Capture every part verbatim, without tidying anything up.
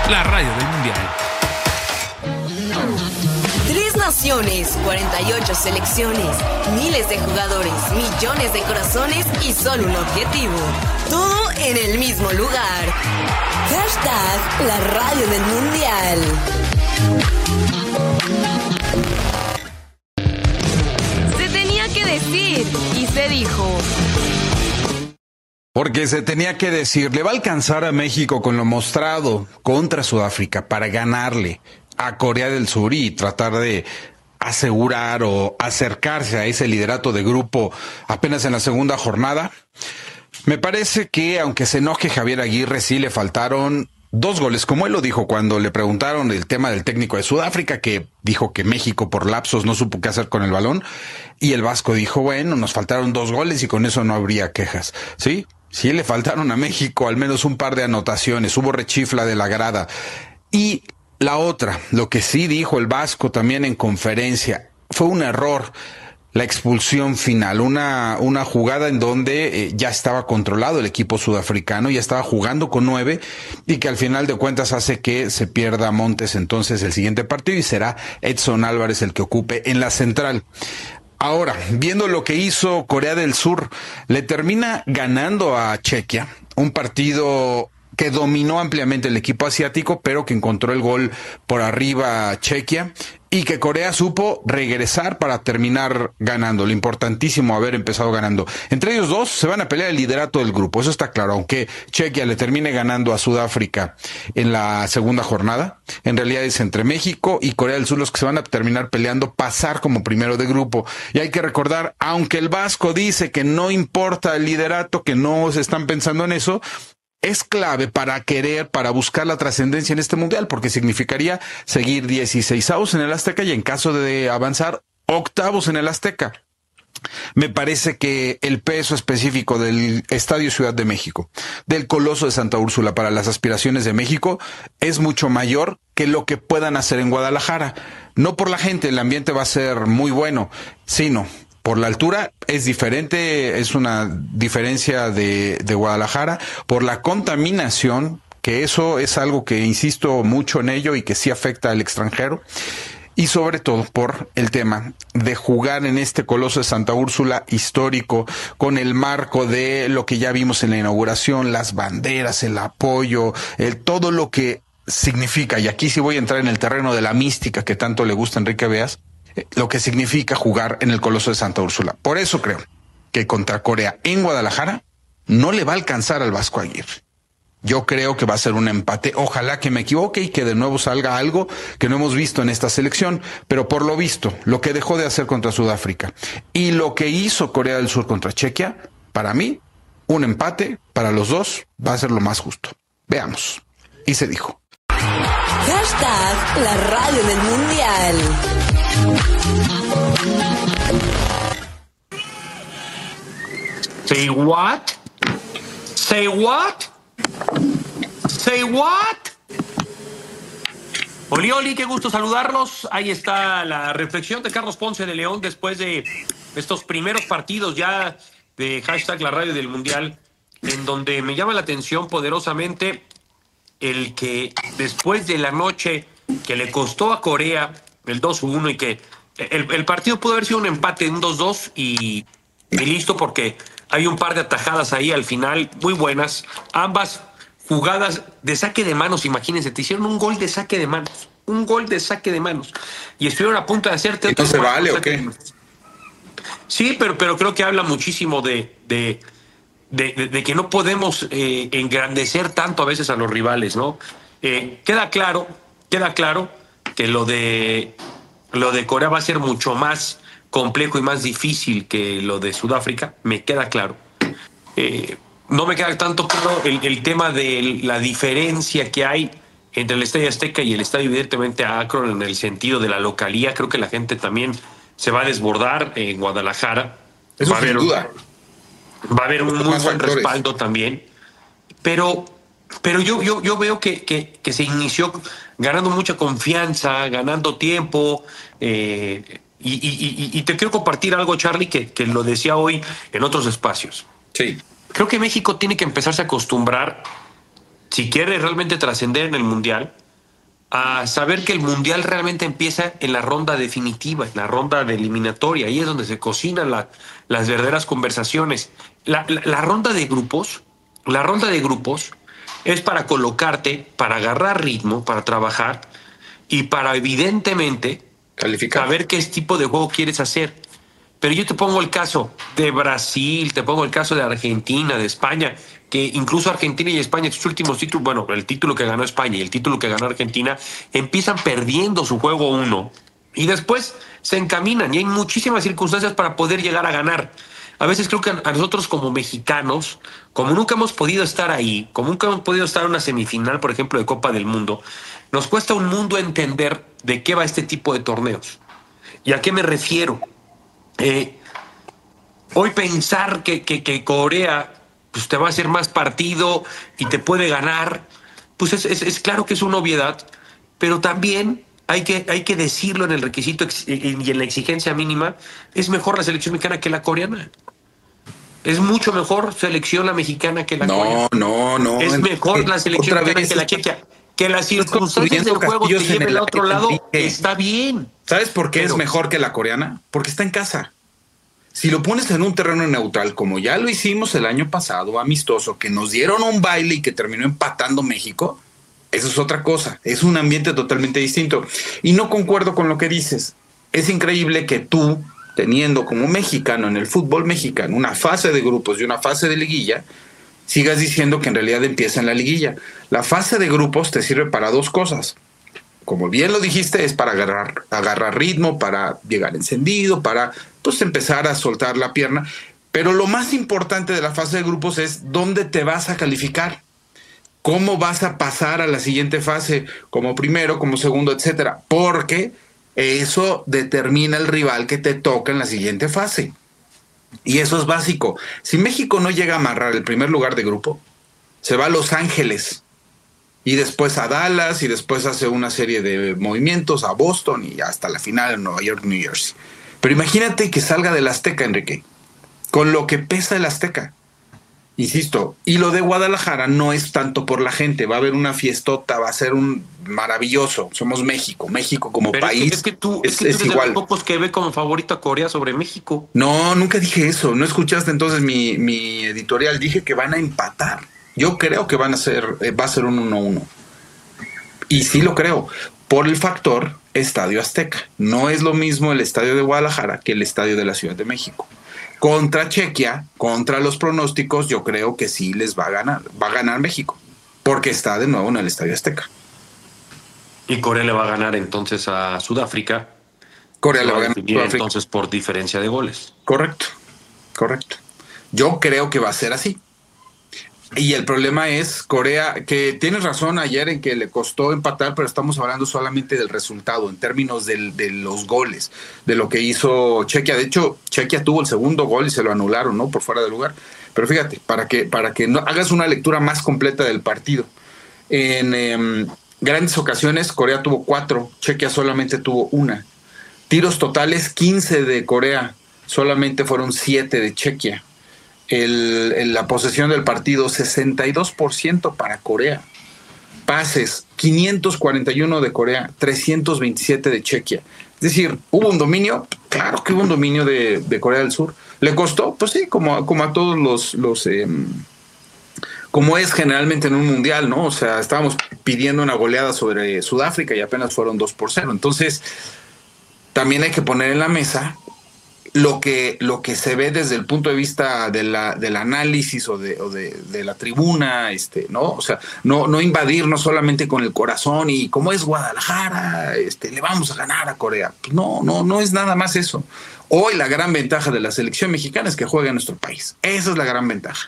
la radio del Mundial. Tres naciones, cuarenta y ocho selecciones, miles de jugadores, millones de corazones y solo un objetivo. Todo en el mismo lugar. Hashtag la radio del Mundial. Se tenía que decir y se dijo. Porque se tenía que decir, le va a alcanzar a México con lo mostrado contra Sudáfrica para ganarle a Corea del Sur y tratar de asegurar o acercarse a ese liderato de grupo apenas en la segunda jornada. Me parece que, aunque se enoje Javier Aguirre, sí le faltaron dos goles, como él lo dijo cuando le preguntaron el tema del técnico de Sudáfrica, que dijo que México por lapsos no supo qué hacer con el balón, y el vasco dijo, bueno, nos faltaron dos goles y con eso no habría quejas, ¿sí? Sí le faltaron a México al menos un par de anotaciones, hubo rechifla de la grada. Y la otra, lo que sí dijo el vasco también en conferencia, fue un error. La expulsión final, una, una jugada en donde eh, ya estaba controlado el equipo sudafricano, ya estaba jugando con nueve y que al final de cuentas hace que se pierda Montes entonces el siguiente partido y será Edson Álvarez el que ocupe en la central. Ahora, viendo lo que hizo Corea del Sur, le termina ganando a Chequia, un partido que dominó ampliamente el equipo asiático, pero que encontró el gol por arriba a Chequia y que Corea supo regresar para terminar ganando. Lo importantísimo haber empezado ganando. Entre ellos dos se van a pelear el liderato del grupo, eso está claro. Aunque Chequia le termine ganando a Sudáfrica en la segunda jornada, en realidad es entre México y Corea del Sur los que se van a terminar peleando pasar como primero de grupo. Y hay que recordar, aunque el vasco dice que no importa el liderato, que no se están pensando en eso, es clave para querer, para buscar la trascendencia en este mundial, porque significaría seguir dieciseisavos en el Azteca y en caso de avanzar, octavos en el Azteca. Me parece que el peso específico del Estadio Ciudad de México, del Coloso de Santa Úrsula para las aspiraciones de México, es mucho mayor que lo que puedan hacer en Guadalajara. No por la gente, el ambiente va a ser muy bueno, sino por la altura es diferente, es una diferencia de, de Guadalajara, por la contaminación, que eso es algo que insisto mucho en ello y que sí afecta al extranjero, y sobre todo por el tema de jugar en este Coloso de Santa Úrsula histórico, con el marco de lo que ya vimos en la inauguración, las banderas, el apoyo, el, todo lo que significa, y aquí sí voy a entrar en el terreno de la mística que tanto le gusta a Enrique Beas, lo que significa jugar en el Coloso de Santa Úrsula. Por eso creo que contra Corea en Guadalajara no le va a alcanzar al Vasco Aguirre. Yo creo que va a ser un empate. Ojalá que me equivoque y que de nuevo salga algo que no hemos visto en esta selección, pero por lo visto, lo que dejó de hacer contra Sudáfrica y lo que hizo Corea del Sur contra Chequia, para mí, un empate para los dos va a ser lo más justo. Veamos. Y se dijo. Hashtag la radio del Mundial. Say what? Say what? Say what? Oli, oli, qué gusto saludarlos. Ahí está la reflexión de Carlos Ponce de León después de estos primeros partidos ya de hashtag la radio del Mundial, en donde me llama la atención poderosamente el que después de la noche que le costó a Corea el dos uno y que el, el partido pudo haber sido un empate, un dos dos y, y listo, porque hay un par de atajadas ahí al final muy buenas, ambas jugadas de saque de manos. Imagínense, te hicieron un gol de saque de manos, un gol de saque de manos y estuvieron a punto de hacerte. ¿Esto se vale o qué? Sí, pero, pero creo que habla muchísimo de, de, de, de, de que no podemos eh, engrandecer tanto a veces a los rivales, ¿no? Eh, queda claro, queda claro que lo de lo de Corea va a ser mucho más complejo y más difícil que lo de Sudáfrica, me queda claro. Eh, no me queda tanto claro el, el tema de la diferencia que hay entre el Estadio Azteca y el Estadio evidentemente Akron en el sentido de la localía. Creo que la gente también se va a desbordar en Guadalajara. Eso va sin a haber, duda. Va a haber un muy buen factores. respaldo también. Pero, pero yo, yo, yo veo que, que, que se inició ganando mucha confianza, ganando tiempo. Eh, y, y, y, y te quiero compartir algo, Charlie, que, que lo decía hoy en otros espacios. Sí. Creo que México tiene que empezarse a acostumbrar si quiere realmente trascender en el Mundial, a saber que el Mundial realmente empieza en la ronda definitiva, en la ronda de eliminatoria. Ahí es donde se cocinan la, las verdaderas conversaciones. La, la, la ronda de grupos, la ronda de grupos es para colocarte, para agarrar ritmo, para trabajar y para evidentemente calificar, saber qué tipo de juego quieres hacer. Pero yo te pongo el caso de Brasil, te pongo el caso de Argentina, de España, que incluso Argentina y España, sus últimos títulos, bueno, el título que ganó España y el título que ganó Argentina, empiezan perdiendo su juego uno y después se encaminan y hay muchísimas circunstancias para poder llegar a ganar. A veces creo que a nosotros como mexicanos, como nunca hemos podido estar ahí, como nunca hemos podido estar en una semifinal, por ejemplo, de Copa del Mundo, nos cuesta un mundo entender de qué va este tipo de torneos. ¿Y a qué me refiero? Eh, hoy pensar que, que, que Corea pues, te va a hacer más partido y te puede ganar, pues es, es, es claro que es una obviedad, pero también hay que, hay que decirlo en el requisito y en la exigencia mínima, es mejor la selección mexicana que la coreana. Es mucho mejor selección la mexicana que la no, coreana. No, no, no. Es mejor eh, la selección mexicana vez, que la chequia. Que las circunstancias del juego te lleven al otro lado, Enrique. Está bien. ¿Sabes por qué pero, es mejor que la coreana? Porque está en casa. Si lo pones en un terreno neutral, como ya lo hicimos el año pasado, amistoso, que nos dieron un baile y que terminó empatando México, eso es otra cosa. Es un ambiente totalmente distinto. Y no concuerdo con lo que dices. Es increíble que tú, teniendo como mexicano en el fútbol mexicano una fase de grupos y una fase de liguilla, sigas diciendo que en realidad empieza en la liguilla. La fase de grupos te sirve para dos cosas. Como bien lo dijiste, es para agarrar, agarrar ritmo, para llegar encendido, para pues empezar a soltar la pierna. Pero lo más importante de la fase de grupos es dónde te vas a calificar, cómo vas a pasar a la siguiente fase, como primero, como segundo, etcétera. Porque eso determina el rival que te toca en la siguiente fase. Y eso es básico. Si México no llega a amarrar el primer lugar de grupo, se va a Los Ángeles y después a Dallas y después hace una serie de movimientos a Boston y hasta la final en Nueva York, New Jersey. Pero imagínate que salga del Azteca, Enrique, con lo que pesa el Azteca. Insisto, y lo de Guadalajara no es tanto por la gente, va a haber una fiestota, va a ser un maravilloso. Somos México, México como Pero país. Es que, es que tú, es, es que tú es eres igual. de los pocos que ve como favorito a Corea sobre México. No, nunca dije eso. No escuchaste entonces mi, mi editorial. Dije que van a empatar. Yo creo que van a ser, eh, va a ser un uno uno. Y sí lo creo, por el factor Estadio Azteca. No es lo mismo el estadio de Guadalajara que el estadio de la Ciudad de México. Contra Chequia, contra los pronósticos, yo creo que sí les va a ganar. Va a ganar México, porque está de nuevo en el Estadio Azteca. Y Corea le va a ganar entonces a Sudáfrica. Corea le va a ganar a Sudáfrica. Entonces por diferencia de goles. Correcto, correcto. Yo creo que va a ser así. Y el problema es Corea, que tienes razón ayer en que le costó empatar, pero estamos hablando solamente del resultado, en términos del, de los goles, de lo que hizo Chequia. De hecho, Chequia tuvo el segundo gol y se lo anularon, ¿no? Por fuera de lugar. Pero fíjate, para que, para que no hagas una lectura más completa del partido. En eh, grandes ocasiones, Corea tuvo cuatro, Chequia solamente tuvo una. Tiros totales, quince de Corea, solamente fueron siete de Chequia. El, el, la posesión del partido, sesenta y dos por ciento para Corea. Pases, quinientos cuarenta y uno de Corea, trescientos veintisiete de Chequia. Es decir, ¿hubo un dominio? Claro que hubo un dominio de, de Corea del Sur. ¿Le costó? Pues sí, como, como a todos los... los eh, como es generalmente en un mundial, ¿no? O sea, estábamos pidiendo una goleada sobre Sudáfrica y apenas fueron dos por cero. Entonces, también hay que poner en la mesa lo que, lo que se ve desde el punto de vista de la, del análisis o, de, o de, de la tribuna, este, ¿no? O sea, no, no invadirnos solamente con el corazón y como es Guadalajara, este, le vamos a ganar a Corea. Pues no, no, no es nada más eso. Hoy la gran ventaja de la selección mexicana es que juega en nuestro país. Esa es la gran ventaja.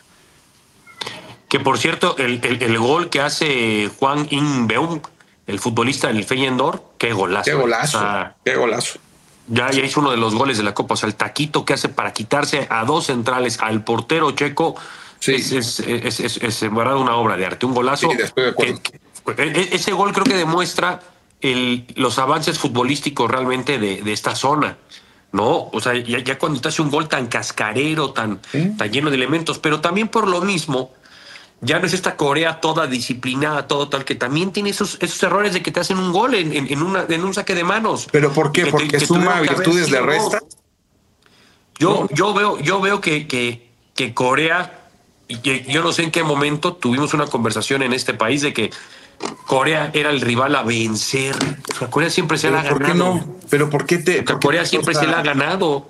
Que por cierto, el, el, el gol que hace Hwang In-beom, el futbolista del Feyenoord, qué golazo. Qué golazo, o sea, qué golazo. Ya, ya hizo uno de los goles de la Copa, o sea, el taquito que hace para quitarse a dos centrales, al portero checo, sí. es, es, es, es, es, es verdad una obra de arte, un golazo. Sí, estoy de acuerdo. Que, que, ese gol creo que demuestra el, los avances futbolísticos realmente de, de esta zona, ¿no? O sea, ya, ya cuando te hace un gol tan cascarero, tan, ¿sí? tan lleno de elementos, pero también por lo mismo, ya no es esta Corea toda disciplinada, todo tal, que también tiene esos, esos errores de que te hacen un gol en, en, en, una, en un saque de manos. ¿Pero por qué? Que, ¿Porque que suma virtudes le resta? Yo, no. yo veo, yo veo que, que, que Corea, y que yo no sé en qué momento tuvimos una conversación en este país de que Corea era el rival a vencer. O sea, Corea siempre se la ha ganado. ¿Por qué no? ¿Pero por qué te...? Porque Corea te siempre se la ha ganado.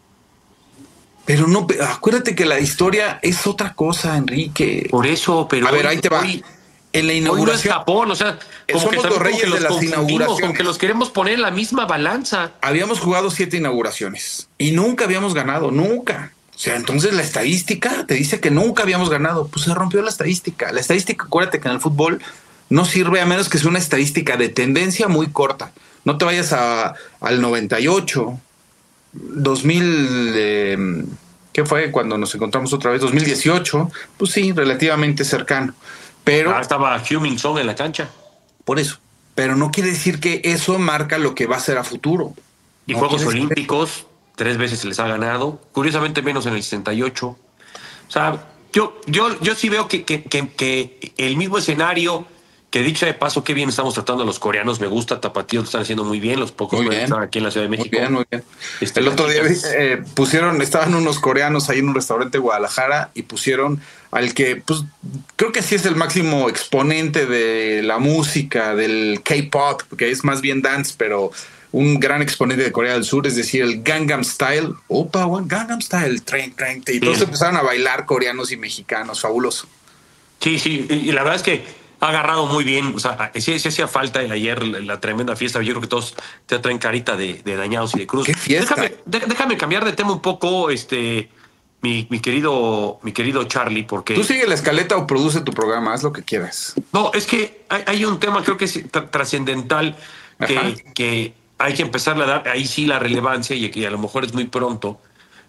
Pero no, acuérdate que la historia es otra cosa, Enrique. Por eso, pero... A ver, ahí te va. Hoy, en la inauguración... Hoy no es Japón, o sea, como somos que los reyes que los de las inauguraciones. Como que los queremos poner en la misma balanza. Habíamos jugado siete inauguraciones y nunca habíamos ganado, nunca. O sea, entonces la estadística te dice que nunca habíamos ganado. Pues se rompió la estadística. La estadística, acuérdate que en el fútbol no sirve a menos que sea una estadística de tendencia muy corta. No te vayas a, al noventa y ocho, dos mil... Eh, ¿qué fue cuando nos encontramos otra vez? dos mil dieciocho, pues sí, relativamente cercano. Pero ah, estaba Heung-min Son en la cancha. Por eso. Pero no quiere decir que eso marca lo que va a ser a futuro. Y no Juegos Olímpicos, tres veces se les ha ganado. Curiosamente menos en el sesenta y ocho. O sea, yo, yo, yo sí veo que, que, que, que el mismo escenario, que dicho de paso, qué bien estamos tratando a los coreanos. Me gusta, Tapatío, lo están haciendo muy bien. Los pocos que están aquí en la Ciudad de México. Muy bien, muy bien. Este, el otro día eh, pusieron, estaban unos coreanos ahí en un restaurante de Guadalajara y pusieron al que, pues, creo que sí es el máximo exponente de la música, del K-pop, que es más bien dance, pero un gran exponente de Corea del Sur, es decir, el Gangnam Style. Opa, one Gangnam Style, tren, tren. Y todos empezaron a bailar coreanos y mexicanos, fabuloso. Sí, sí, y la verdad es que ha agarrado muy bien. O sea, sí, sí hacía falta ayer la, la tremenda fiesta. Yo creo que todos te traen carita de, de dañados y de cruz. ¿Qué fiesta? Déjame, de, déjame cambiar de tema un poco, este, mi, mi querido, mi querido Charlie, porque tú sigue la escaleta o produce tu programa, haz lo que quieras. No, es que hay, hay un tema, creo que es tr trascendental, que, que hay que empezarle a dar ahí sí la relevancia, y que a lo mejor es muy pronto,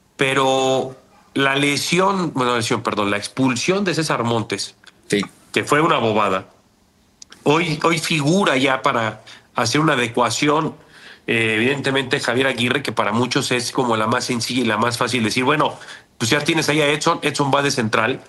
pero la lesión, bueno, lesión, perdón, la expulsión de César Montes, sí, que fue una bobada, hoy, hoy figura ya para hacer una adecuación. Eh, evidentemente Javier Aguirre, que para muchos es como la más sencilla y la más fácil decir, bueno, pues ya tienes ahí a Edson, Edson va de central,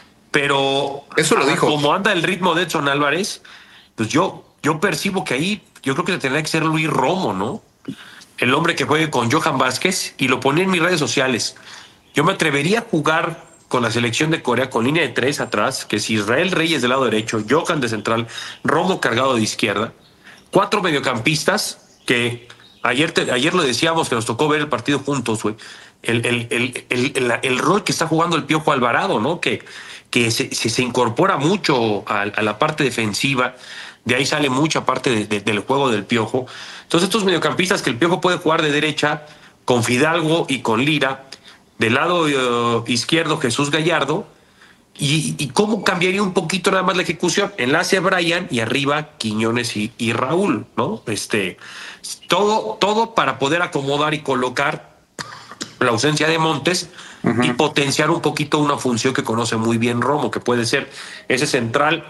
pero eso lo dijo. Como anda el ritmo de Edson Álvarez, pues yo, yo percibo que ahí yo creo que tendría que ser Luis Romo, ¿no? El hombre que juegue con Johan Vázquez, y lo ponía en mis redes sociales. Yo me atrevería a jugar con la selección de Corea con línea de tres atrás, que es Israel Reyes del lado derecho, Johan de central, Romo cargado de izquierda, cuatro mediocampistas que ayer, te, ayer lo decíamos que nos tocó ver el partido juntos, güey. El, el, el, el, el, el rol que está jugando el Piojo Alvarado, ¿no? Que, que se, se, se incorpora mucho a, a la parte defensiva, de ahí sale mucha parte de, de, del juego del Piojo. Entonces estos mediocampistas que el Piojo puede jugar de derecha con Fidalgo y con Lira, del lado uh, izquierdo Jesús Gallardo, y, y cómo cambiaría un poquito nada más la ejecución, enlace a Brian y arriba Quiñones y, y Raúl, ¿no? Este, todo, todo para poder acomodar y colocar la ausencia de Montes, uh-huh, y potenciar un poquito una función que conoce muy bien Romo, que puede ser ese central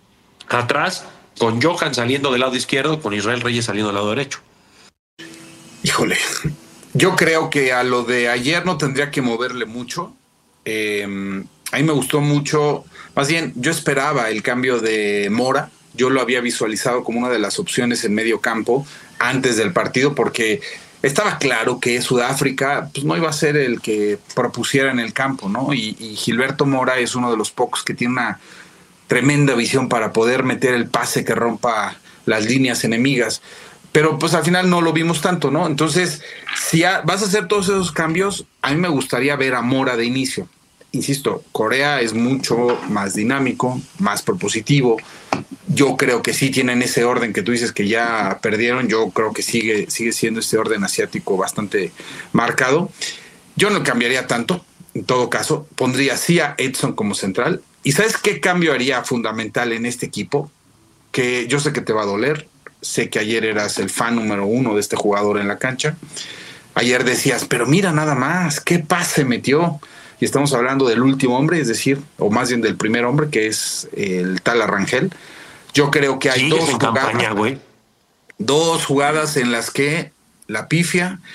atrás, con Johan saliendo del lado izquierdo, con Israel Reyes saliendo del lado derecho. Híjole, yo creo que a lo de ayer no tendría que moverle mucho. Eh, a mí me gustó mucho, más bien yo esperaba el cambio de Mora. Yo lo había visualizado como una de las opciones en medio campo antes del partido, porque estaba claro que Sudáfrica pues, no iba a ser el que propusiera en el campo, ¿no? Y, y Gilberto Mora es uno de los pocos que tiene una tremenda visión para poder meter el pase que rompa las líneas enemigas. Pero pues al final no lo vimos tanto, ¿no? Entonces, si a, vas a hacer todos esos cambios, a mí me gustaría ver a Mora de inicio. Insisto, Corea es mucho más dinámico, más propositivo. Yo creo que sí tienen ese orden que tú dices que ya perdieron. Yo creo que sigue, sigue siendo este orden asiático bastante marcado. Yo no cambiaría tanto. En todo caso, pondría sí a Edson como central. ¿Y sabes qué cambio haría fundamental en este equipo? Que yo sé que te va a doler. Sé que ayer eras el fan número uno de este jugador en la cancha. Ayer decías, pero mira nada más, qué pase metió. Y estamos hablando del último hombre, es decir, o más bien del primer hombre, que es el tal Arrangel. Yo creo que hay sí, dos en jugadas, campaña, güey. dos jugadas en las que la pifia.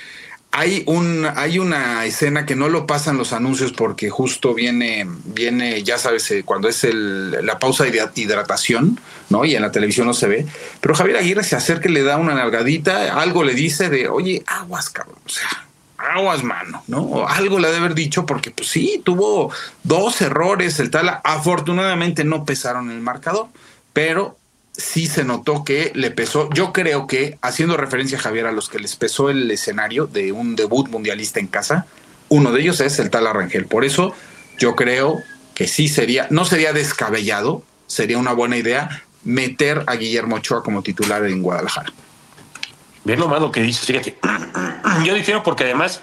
Hay un, hay una escena que no lo pasan los anuncios porque justo viene, viene, ya sabes, eh, cuando es el, la pausa de hidratación, ¿no? Y en la televisión no se ve. Pero Javier Aguirre se acerca y le da una nalgadita, algo le dice de, oye, aguas, cabrón, o sea, aguas, mano, ¿no? O algo le ha de haber dicho porque, pues sí, tuvo dos errores, el Tala. Afortunadamente no pesaron el marcador, pero sí se notó que le pesó. Yo creo que, haciendo referencia, Javier, a los que les pesó el escenario de un debut mundialista en casa, uno de ellos es el Tala Rangel. Por eso yo creo que sí sería, no sería descabellado, sería una buena idea meter a Guillermo Ochoa como titular en Guadalajara. Bien nomás lo que dices, fíjate. Yo difiero porque además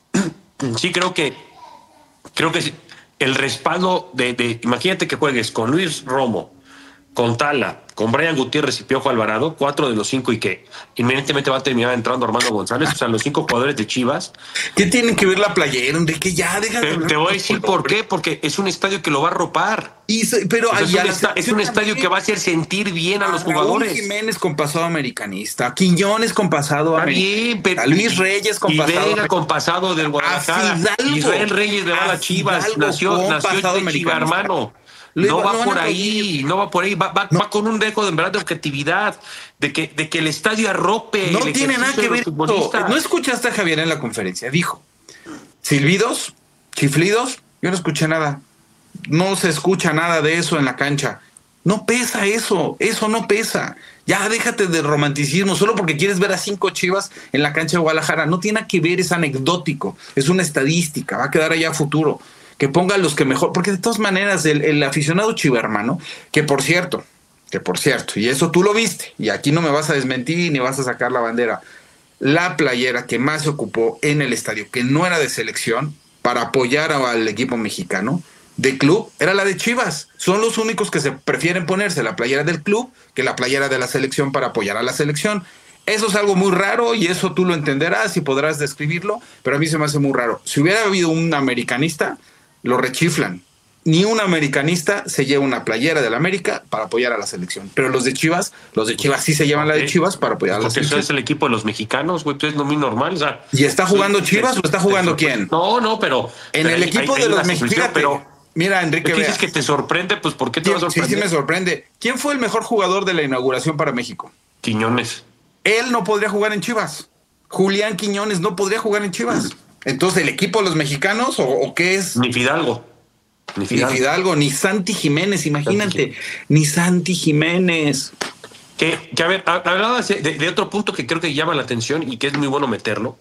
sí creo que creo que el respaldo de, de imagínate que juegues con Luis Romo, con Tala, con Brian Gutiérrez y Piojo Alvarado, cuatro de los cinco, y que inmediatamente va a terminar entrando Armando González, o sea, los cinco jugadores de Chivas. ¿Qué tienen que ver la playera, Enrique? Ya, déjate. Te, te voy a decir por qué, porque es un estadio que lo va a ropar. Y se, pero o sea, es, un esta, es un estadio que va a hacer sentir bien a los Raúl jugadores. Jiménez con pasado americanista, Quiñones con pasado americanista, a Luis Reyes con y pasado Vega con pasado del Guadalajara, Israel Reyes de la Chivas, nació, nació de Chiva, hermano. No va, no por ahí, no va por ahí, va, va, no. va con un dejo de, en verdad, de objetividad, de que, de que el estadio arrope. No tiene nada que ver. No escuchaste a Javier en la conferencia, dijo silbidos, chiflidos, yo no escuché nada. No se escucha nada de eso en la cancha. No pesa eso, eso no pesa. Ya déjate de romanticismo, solo porque quieres ver a cinco Chivas en la cancha de Guadalajara. No tiene nada que ver, es anecdótico, es una estadística, va a quedar allá a futuro. Que ponga los que mejor, porque de todas maneras el, el aficionado chivermano, que por cierto, que por cierto, y eso tú lo viste, y aquí no me vas a desmentir ni vas a sacar la bandera, la playera que más se ocupó en el estadio, que no era de selección, para apoyar al equipo mexicano, de club, era la de Chivas. Son los únicos que se prefieren ponerse la playera del club que la playera de la selección para apoyar a la selección. Eso es algo muy raro y eso tú lo entenderás y podrás describirlo, pero a mí se me hace muy raro. Si hubiera habido un americanista, lo rechiflan. Ni un americanista se lleva una playera del América para apoyar a la selección. Pero los de Chivas, los de Chivas sí se llevan okay. la de Chivas para apoyar a la Porque selección. Porque eso es el equipo de los mexicanos, güey, pues es lo muy normal. O sea, ¿y está jugando Chivas te, o está jugando te, quién? No, no, pero... En pero el hay, equipo hay, de hay los mexicanos, pero... Mira, Enrique, ¿qué dices que te sorprende? Pues ¿por qué te va a sorprender? Sí, sí me sorprende. ¿Quién fue el mejor jugador de la inauguración para México? Quiñones. Él no podría jugar en Chivas. Julián Quiñones no podría jugar en Chivas. Entonces, ¿el equipo de los mexicanos o, o qué es? Ni Fidalgo. Ni Fidalgo. Ni Fidalgo, ni Santi Jiménez, imagínate. Santi. Ni Santi Jiménez. Que, que a ver, hablabas de, de otro punto que creo que llama la atención y que es muy bueno meterlo.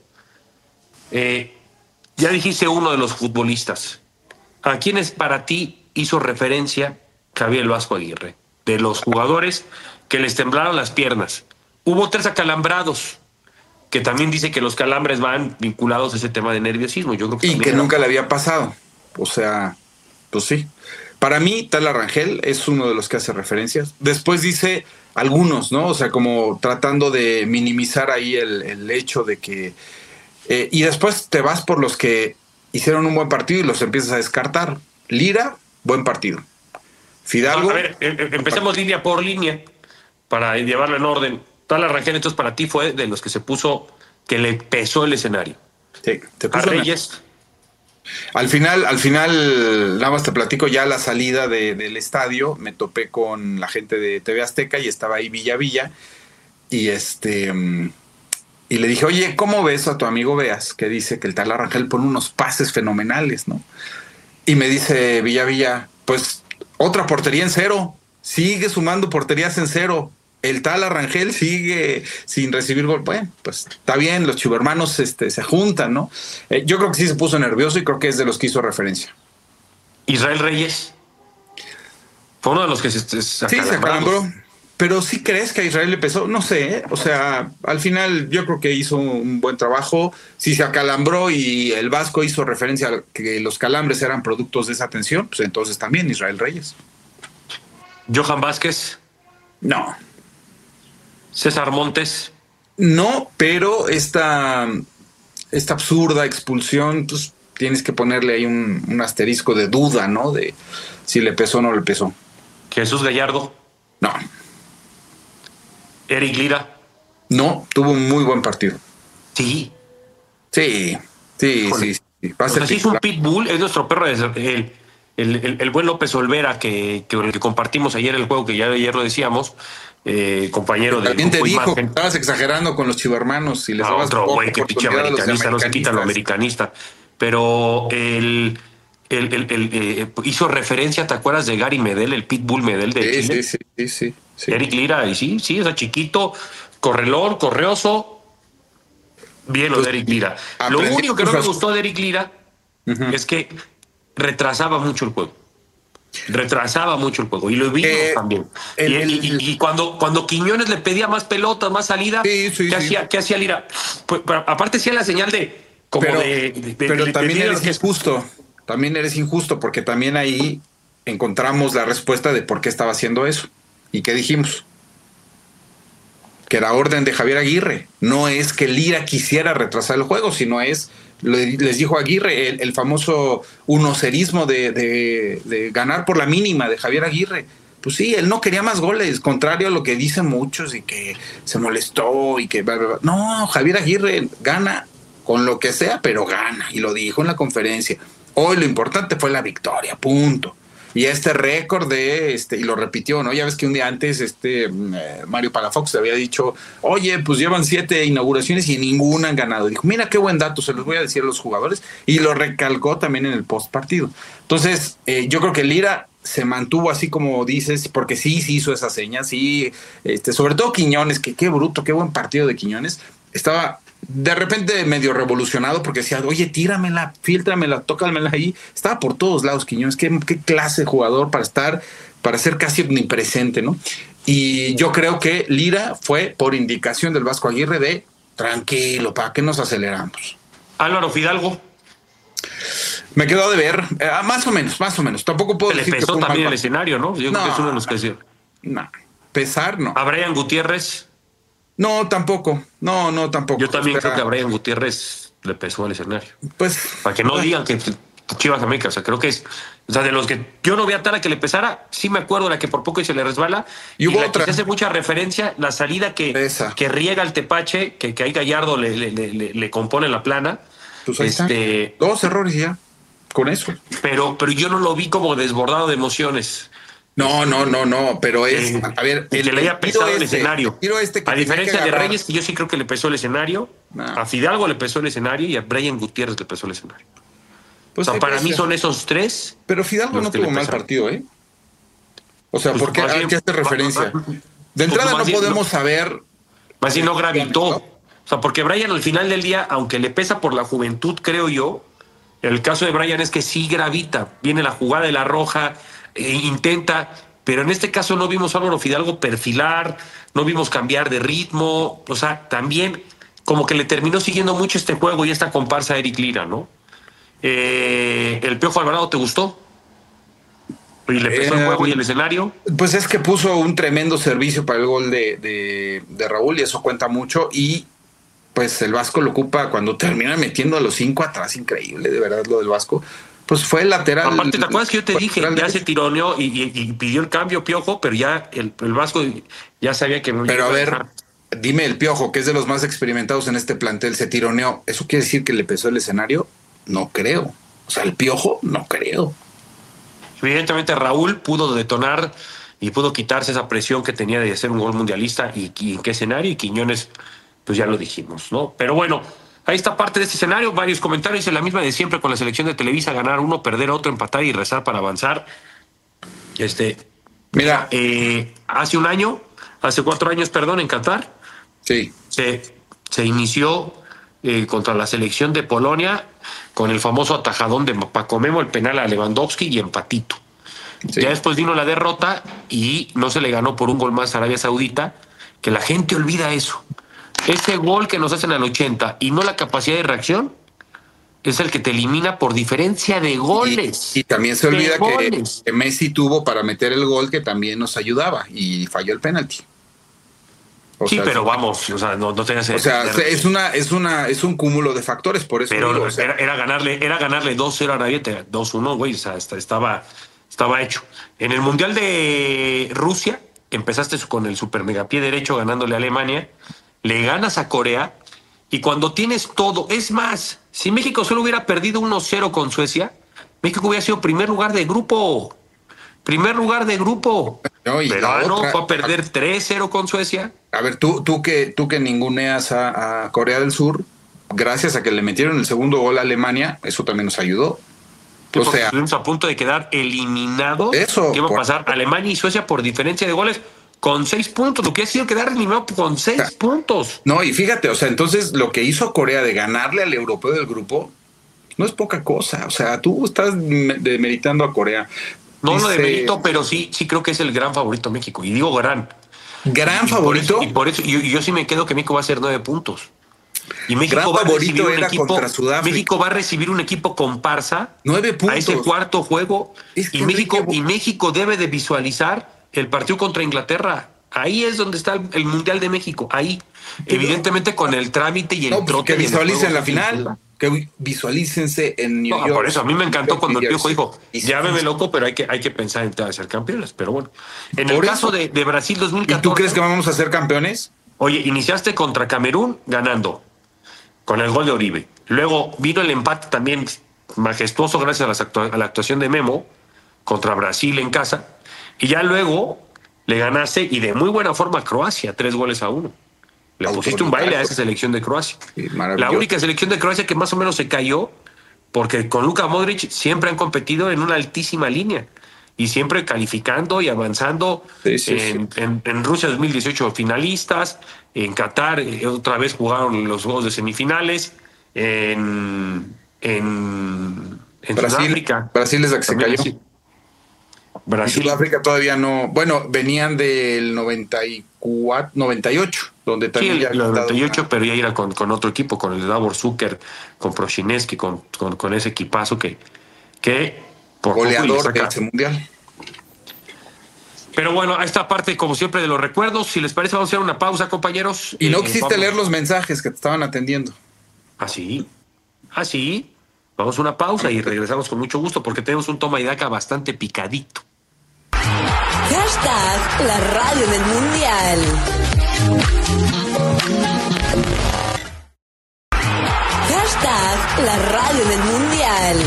Eh, ya dijiste uno de los futbolistas. ¿A quiénes para ti hizo referencia Javier Vasco Aguirre? De los jugadores que les temblaron las piernas. Hubo tres acalambrados, que también dice que los calambres van vinculados a ese tema de nerviosismo. Yo creo que y que era... nunca le había pasado. O sea, pues sí. Para mí, Tala Rangel es uno de los que hace referencias. Después dice algunos, ¿no? O sea, como tratando de minimizar ahí el, el hecho de que... Eh, y después te vas por los que hicieron un buen partido y los empiezas a descartar. Lira, buen partido. Fidalgo... A ver, empecemos línea por línea para llevarlo en orden. Tala Rangel, entonces, para ti fue de los que se puso, que le pesó el escenario. Sí, te puso a Reyes... Una... Al final, al final, nada más te platico ya la salida de, del estadio. Me topé con la gente de T V Azteca y estaba ahí Villa Villa. Y este y le dije, oye, ¿cómo ves a tu amigo Beas? Que dice que el Tala Rangel pone unos pases fenomenales, ¿no? Y me dice Villa Villa, pues otra portería en cero. Sigue sumando porterías en cero. El Tala Rangel sigue sin recibir gol. Bueno, pues está bien, los chivermanos este, se juntan, ¿no? Eh, yo creo que sí se puso nervioso y creo que es de los que hizo referencia. Israel Reyes fue uno de los que se, se sí, se acalambró. Pero sí crees que a Israel le pesó, no sé, ¿eh? O sea, al final yo creo que hizo un buen trabajo. Si se acalambró y el Vasco hizo referencia a que los calambres eran productos de esa tensión, pues entonces también Israel Reyes. Johan Vázquez. No. César Montes. No, pero esta, esta absurda expulsión, pues tienes que ponerle ahí un, un asterisco de duda, ¿no? De si le pesó o no le pesó. Jesús Gallardo. No. Eric Lira. No, tuvo un muy buen partido. Sí. Sí, sí, sí. sí. O sea, sí es un pitbull, es nuestro perro, el, el, el, el buen López Olvera, que, que, el que compartimos ayer el juego, que ya ayer lo decíamos, eh, compañero de. También te dijo que estabas exagerando con los chivermanos y les dabas otro güey que pinche americanista, no se quita lo americanista. Pero el, el, el, el eh, hizo referencia, ¿te acuerdas de Gary Medel, el pitbull Medel de sí, Chile? Sí, sí, sí, sí. Eric Lira, y sí, sí, es chiquito, correlón, correoso. Bien lo pues, de Eric Lira. Lo único que no me gustó de Eric Lira uh-huh. es que retrasaba mucho el juego. Retrasaba mucho el juego y lo vimos eh, también. El, y, el, y, y, y cuando, cuando Quiñones le pedía más pelotas, más salida, sí, sí, ¿qué, sí. Hacía, ¿qué hacía Lira? Pues, aparte hacía la señal de como pero, de, de, pero de, también de eres que... injusto. También eres injusto porque también ahí encontramos la respuesta de por qué estaba haciendo eso. ¿Y qué dijimos? Que era orden de Javier Aguirre. No es que Lira quisiera retrasar el juego, sino es, les dijo Aguirre, el, el famoso unocerismo de, de, de ganar por la mínima de Javier Aguirre. Pues sí, él no quería más goles, contrario a lo que dicen muchos y que se molestó y que... No, Javier Aguirre gana con lo que sea, pero gana. Y lo dijo en la conferencia. Hoy lo importante fue la victoria, punto. Y este récord de, este, y lo repitió, ¿no? Ya ves que un día antes este eh, Mario Palafox había dicho, oye, pues llevan siete inauguraciones y ninguna han ganado. Dijo, mira qué buen dato, se los voy a decir a los jugadores. Y lo recalcó también en el post partido. Entonces, eh, yo creo que Lira se mantuvo así como dices, porque sí, sí hizo esa seña, sí, este, sobre todo Quiñones, que qué bruto, qué buen partido de Quiñones. Estaba de repente medio revolucionado porque decía, oye, tíramela, fíltramela, tócamela ahí. Estaba por todos lados Quiñones, qué, qué clase de jugador para estar, para ser casi omnipresente, ¿no? Y yo creo que Lira fue por indicación del Vasco Aguirre de tranquilo, ¿para qué nos aceleramos? Álvaro Fidalgo. Me quedó de ver, eh, más o menos, más o menos. Tampoco puedo Le decir pesó que también mal... el escenario, ¿no? Yo no, creo que es uno de los que decía. No, pesar no. A Brian Gutiérrez. No, tampoco. No, no, tampoco. Yo también Espera. creo que a Brian Gutiérrez le pesó el escenario. Pues. Para que no pues, digan que Chivas América. O sea, creo que es. O sea, de los que yo no veía tal a que le pesara, sí me acuerdo de la que por poco y se le resbala. Y hubo y la otra. Que se hace mucha referencia, la salida que, que riega el Tepache, que, que ahí Gallardo le, le, le, le compone la plana. Pues ahí este, está. Dos errores ya. Con eso. Pero, pero yo no lo vi como desbordado de emociones. No, no, no, no, pero es, eh, a ver, el, que le haya pesado este, el escenario. Este a diferencia de Reyes, que yo sí creo que le pesó el escenario, no. A Fidalgo le pesó el escenario y a Brian Gutiérrez le pesó el escenario. Pues o sea, para mí son esos tres. Pero Fidalgo no tuvo mal partido, ¿eh? O sea, pues ¿por qué hay que hacer referencia? De entrada pues no podemos no, saber. Más bien no gravitó. O sea, porque Brian al final del día, aunque le pesa por la juventud, creo yo, el caso de Brian es que sí gravita. Viene la jugada de la roja. Eh, intenta, pero en este caso no vimos a Álvaro Fidalgo perfilar, no vimos cambiar de ritmo, o sea, también como que le terminó siguiendo mucho este juego y esta comparsa a Eric Lira, ¿no? Eh, ¿El Piojo Alvarado te gustó? ¿Y le pesó eh, el juego y el escenario? Pues es que puso un tremendo servicio para el gol de, de, de Raúl y eso cuenta mucho y pues el Vasco lo ocupa cuando termina metiendo a los cinco atrás, increíble, de verdad lo del Vasco. Pues fue el lateral. Aparte, ¿te acuerdas que yo te dije? Ya derecho. Se tironeó y, y, y pidió el cambio Piojo, pero ya el, el Vasco ya sabía que... Pero a ver, a dime el Piojo, que es de los más experimentados en este plantel, se tironeó. ¿Eso quiere decir que le pesó el escenario? No creo. O sea, el Piojo, no creo. Evidentemente Raúl pudo detonar y pudo quitarse esa presión que tenía de hacer un gol mundialista. ¿Y, y en qué escenario? Y Quiñones, pues ya lo dijimos, ¿no? Pero bueno... Ahí está parte de este escenario, varios comentarios, en la misma de siempre con la selección de Televisa, ganar uno, perder otro, empatar y rezar para avanzar. Este, mira, eh, hace un año, hace cuatro años, perdón, en Qatar, sí, se, se inició eh, contra la selección de Polonia con el famoso atajadón de Paco Memo, el penal a Lewandowski y empatito. Sí. Ya después vino la derrota y no se le ganó por un gol más a Arabia Saudita, que la gente olvida eso. Ese gol que nos hacen al ochenta y no la capacidad de reacción es el que te elimina por diferencia de goles. Y, y también se olvida que, que Messi tuvo para meter el gol que también nos ayudaba y falló el penalti. O sí, sea, pero sí, vamos, o sea, no, no tengas. O sea, es una, es una, es un cúmulo de factores, por eso. Pero digo, o sea, era, era ganarle, era ganarle dos cero a Arabia, dos uno, güey, o sea, estaba, estaba hecho. En el Mundial de Rusia, empezaste con el super megapié derecho ganándole a Alemania. Le ganas a Corea Y cuando tienes todo, es más, si México solo hubiera perdido uno cero con Suecia, México hubiera sido primer lugar de grupo. Primer lugar de grupo. No, y Pero ah, no, otra, fue a perder tres cero con Suecia. A ver, tú, tú que, tú que ninguneas a, a Corea del Sur, gracias a que le metieron el segundo gol a Alemania, eso también nos ayudó. O sea, estuvimos a punto de quedar eliminados. Eso. ¿Qué iba a por... pasar? Alemania y Suecia por diferencia de goles con seis puntos. Lo que ha sido quedar eliminado con seis o sea, puntos. No, y fíjate, o sea, entonces lo que hizo Corea de ganarle al europeo del grupo no es poca cosa. O sea, tú estás demeritando a Corea. No Dice... lo demerito, pero sí, sí creo que es el gran favorito México. Y digo gran. ¿Gran y favorito? Por eso, y por eso yo, yo sí me quedo que México va a ser nueve puntos. Y México gran va a recibir un era equipo, contra Sudáfrica. México va a recibir un equipo comparsa nueve puntos a ese cuarto juego. Es que y, México, y México debe de visualizar el partido contra Inglaterra. Ahí es donde está el, el Mundial de México. Ahí. Pero, evidentemente con el trámite y el no, trote. Que visualicen la final. Que visualícense en New no, York. Por eso a mí me encantó cuando el Piojo dijo, llámeme loco, pero hay que, hay que pensar en ser campeones. Pero bueno, en el caso de, de Brasil dos mil catorce. ¿Y tú crees que vamos a ser campeones? Oye, iniciaste contra Camerún ganando con el gol de Oribe. Luego vino el empate también majestuoso gracias a, las actu- a la actuación de Memo contra Brasil en casa. Y ya luego le ganaste y de muy buena forma a Croacia, tres goles a uno. Le pusiste un baile a esa selección de Croacia. Sí, la única selección de Croacia que más o menos se cayó, porque con Luka Modric siempre han competido en una altísima línea y siempre calificando y avanzando. Sí, sí, en, sí. En, en Rusia dos mil dieciocho finalistas, en Qatar eh, otra vez jugaron los juegos de semifinales, en, en, en Brasil, Sudáfrica. Brasil es la que se cayó. Sí. Brasil. Y Sudáfrica todavía no. Bueno, venían del noventa y cuatro, noventa y ocho, donde también sí, ya el noventa y ocho, una... pero ya era con, con otro equipo, con el de Davor Zucker, con Proshineski, con, con, con ese equipazo que, que por goleador de ese mundial. Pero bueno, a esta parte, como siempre, de los recuerdos. Si les parece, vamos a hacer una pausa, compañeros. Y no eh, quisiste vamos... leer los mensajes que te estaban atendiendo. ¿Ah, sí? ¿Ah, sí? Vamos a una pausa y regresamos con mucho gusto porque tenemos un toma y daca bastante picadito. Hashtag la radio del mundial. Hashtag la radio del mundial.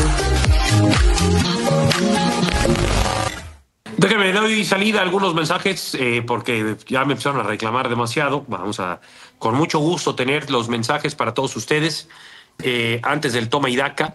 Déjenme doy salida a algunos mensajes eh, porque ya me empezaron a reclamar demasiado. Vamos a, con mucho gusto, tener los mensajes para todos ustedes eh, antes del toma y daca.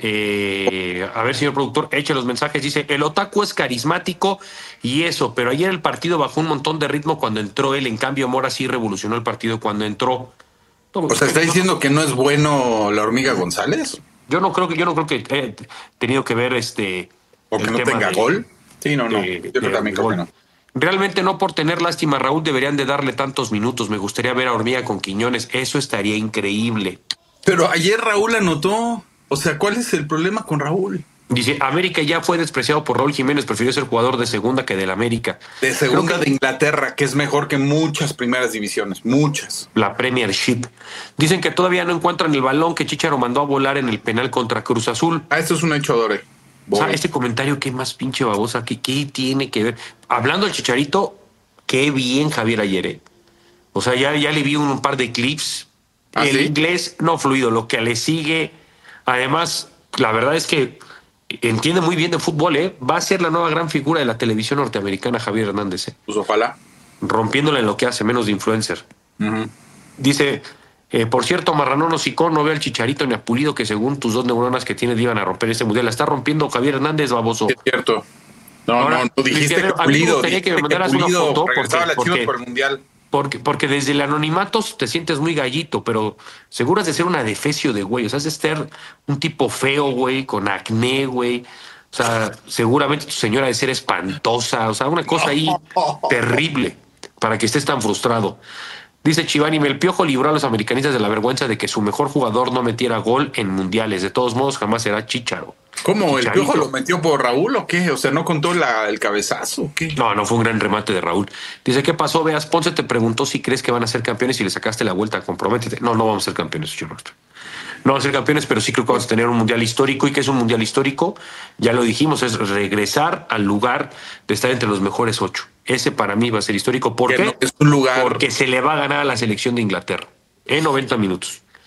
Eh, a ver, señor productor, eche los mensajes. Dice, el otaku es carismático y eso, pero ayer el partido bajó un montón de ritmo cuando entró él. En cambio, Mora sí revolucionó el partido cuando entró. O sea, ¿está diciendo que no es bueno la Hormiga González? Yo no creo que, yo no creo que haya tenido que ver este. ¿O que no tenga de, gol? Sí, no, no. De, yo de, también creo que no. Realmente no por tener lástima, Raúl, deberían de darle tantos minutos. Me gustaría ver a Hormiga con Quiñones. Eso estaría increíble. Pero ayer Raúl anotó. O sea, ¿cuál es el problema con Raúl? Dice, América ya fue despreciado por Raúl Jiménez, prefirió ser jugador de segunda que del América. De segunda que... de Inglaterra, que es mejor que muchas primeras divisiones, muchas. La Premiership. Dicen que todavía no encuentran el balón que Chícharo mandó a volar en el penal contra Cruz Azul. Ah, esto es un hecho, Dore. O sea, este comentario, qué más pinche babosa, ¿qué, qué tiene que ver? Hablando del Chicharito, qué bien Javier ayer, ¿eh? O sea, ya, ya le vi un, un par de clips. ¿Ah, el sí? Inglés no fluido, lo que le sigue... Además, la verdad es que entiende muy bien de fútbol, ¿eh? Va a ser la nueva gran figura de la televisión norteamericana, Javier Hernández, ¿eh? Pues ojalá. Rompiéndole en lo que hace, menos de influencer. Uh-huh. Dice, eh, por cierto, Marranón Hocicón, no ve al Chicharito ni a Pulido, que según tus dos neuronas que tienes iban a romper este mundial. La está rompiendo Javier Hernández, baboso. Es cierto. No, Ahora, no, no dijiste que Pulido. A mí me gustaría que me mandaras una foto porque, la porque, por el mundial. Porque, porque desde el anonimato te sientes muy gallito, pero seguro has de ser una defecio de güey. O sea, has de ser un tipo feo, güey, con acné, güey. O sea, seguramente tu señora ha de ser espantosa. O sea, una cosa ahí terrible para que estés tan frustrado. Dice Chivani, el Piojo libró a los americanistas de la vergüenza de que su mejor jugador no metiera gol en mundiales. De todos modos, jamás será Chícharo. ¿Cómo? ¿El Piojo lo metió por Raúl o qué? O sea, ¿no contó la, el cabezazo o qué? No, no fue un gran remate de Raúl. Dice, ¿qué pasó? Veas, Ponce te preguntó si crees que van a ser campeones y le sacaste la vuelta. Comprométete. No, no vamos a ser campeones, señor. No vamos a ser campeones, pero sí creo que vamos a tener un mundial histórico. ¿Y qué es un mundial histórico? Ya lo dijimos, es regresar al lugar de estar entre los mejores ocho. Ese para mí va a ser histórico. ¿Por qué? No, es un lugar... Porque se le va a ganar a la selección de Inglaterra en noventa minutos.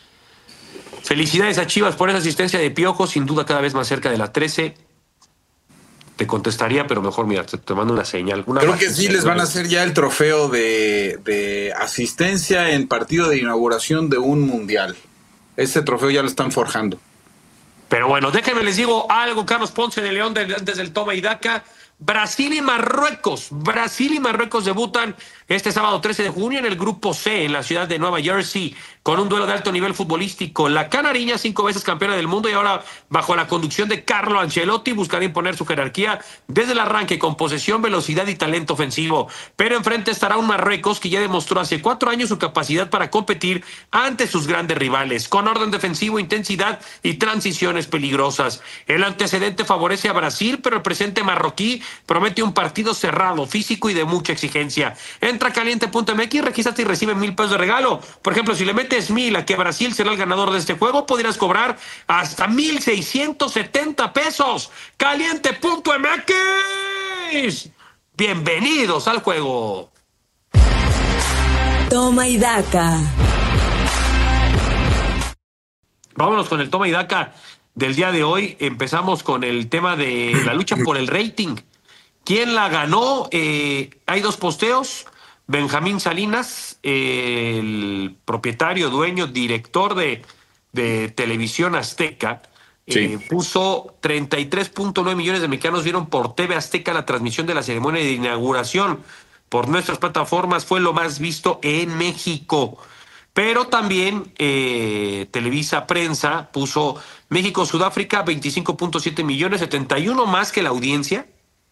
Felicidades a Chivas por esa asistencia de Piojo, sin duda cada vez más cerca de la trece. Te contestaría, pero mejor, mira, te, te mando una señal. Una Creo que sí les van a hacer ya el trofeo de, de asistencia en partido de inauguración de un mundial. Ese trofeo ya lo están forjando. Pero bueno, déjenme les digo algo, Carlos Ponce de León, antes del toma y daca. Brasil y Marruecos. Brasil y Marruecos debutan este sábado trece de junio en el grupo C en la ciudad de Nueva Jersey con un duelo de alto nivel futbolístico. La canariña, cinco veces campeona del mundo y ahora bajo la conducción de Carlo Ancelotti, buscará imponer su jerarquía desde el arranque con posesión, velocidad y talento ofensivo. Pero enfrente estará un Marruecos que ya demostró hace cuatro años su capacidad para competir ante sus grandes rivales, con orden defensivo, intensidad y transiciones peligrosas. El antecedente favorece a Brasil, pero el presente marroquí promete un partido cerrado, físico y de mucha exigencia. Entra a caliente punto m x, regístrate y recibe mil pesos de regalo. Por ejemplo, si le metes mil a que Brasil será el ganador de este juego, podrías cobrar hasta mil seiscientos setenta pesos. Caliente punto m x. Bienvenidos al juego. Toma y daca. Vámonos con el toma y daca del día de hoy. Empezamos con el tema de la lucha por el rating. ¿Quién la ganó? Eh, hay dos posteos. Benjamín Salinas, eh, el propietario, dueño, director de, de Televisión Azteca, sí. eh, puso treinta y tres punto nueve millones de mexicanos vieron por T V Azteca la transmisión de la ceremonia de inauguración. Por nuestras plataformas fue lo más visto en México. Pero también eh, Televisa Prensa puso México-Sudáfrica veinticinco punto siete millones, setenta y uno más que la audiencia.